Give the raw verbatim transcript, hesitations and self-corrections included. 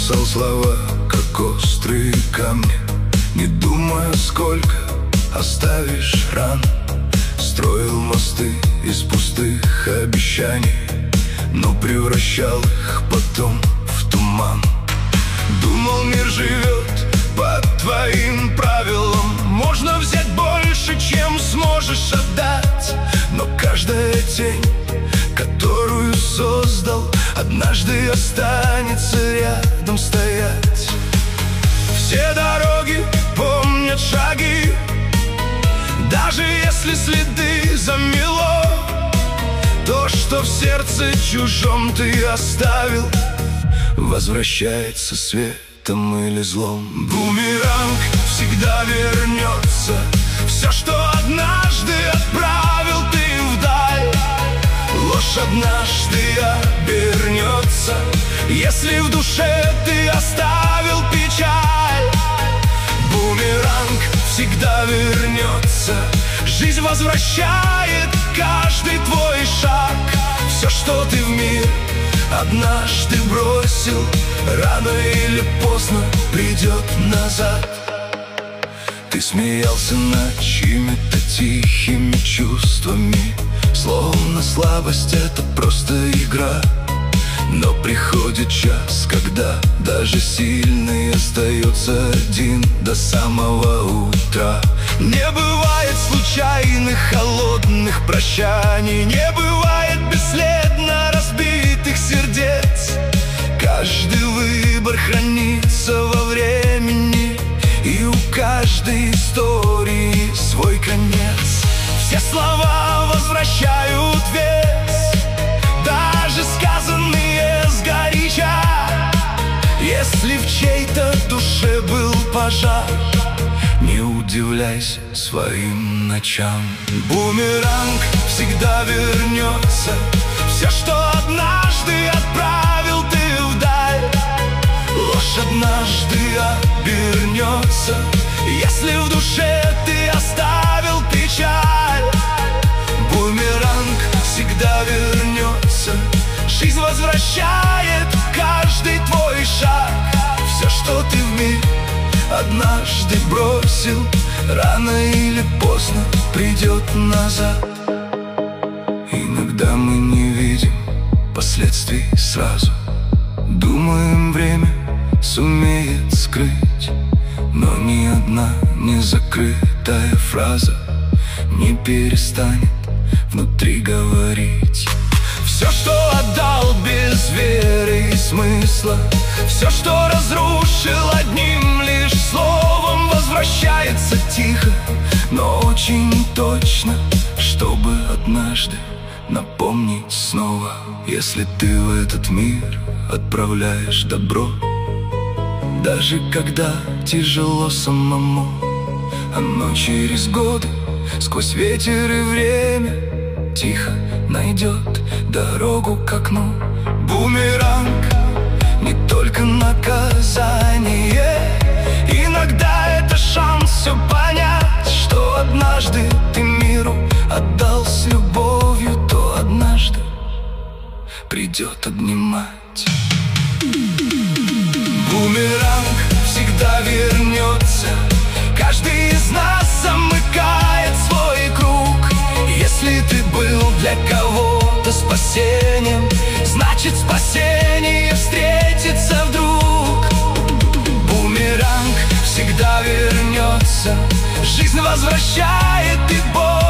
бросал слова, как острые камни, не думая, сколько оставишь ран. Строил мосты из пустых обещаний, но превращал их потом в туман. Думал, мир живет по твоим правилам, можно взять больше, чем сможешь отдать. Но каждая тень, которую создал, однажды останется рядом стоять. Все дороги помнят шаги, даже если следы замело. То, что в сердце чужом ты оставил, возвращается светом или злом. Бумеранг всегда вернется. Все, что однажды отправил ты вдаль, ложь однажды обернется. Если в душе ты оставил печаль, бумеранг всегда вернется. Жизнь возвращает каждый твой шаг. Все, что ты в мир однажды бросил, рано или поздно придет назад. Ты смеялся над чьими-то тихими чувствами, словно слабость — это просто игра. Но приходит час, когда даже сильный остается один до самого утра. Не бывает случайных холодных прощаний, не бывает бесследно разбитых сердец. Каждый выбор хранится во времени, и у каждой истории свой конец. Все слова возвращают вес, даже сказанные сгоряча. Если в чьей-то душе был пожар, не удивляйся своим ночам. Бумеранг всегда вернется. Все, что однажды отправил ты вдаль, ложь однажды обернется. Если в душе ты оставил печаль, бумеранг всегда вернется. Жизнь возвращает каждый твой шаг. Все, что ты в мир однажды бросил, рано или поздно придет назад. Иногда мы не видим последствий сразу, думаем, время сумеет скрыть. Но ни одна незакрытая фраза не перестанет внутри говорить. Все, что отдал без веры и смысла, все, что разрушил одним лишь словом, возвращается тихо, но очень точно, чтобы однажды напомнить снова. Если ты в этот мир отправляешь добро, даже когда тяжело самому, оно через годы, сквозь ветер и время, тихо найдет дорогу к окну. Бумеранг не только наказание, иногда это шанс все понять. Что однажды ты миру отдал с любовью, то однажды придет обнимать. Бумеранг всегда вернется. Каждый из нас замыкает свой круг. Если ты был для кого-то спасением, значит спасение встретится вдруг. Бумеранг всегда вернется. Жизнь возвращает, и боль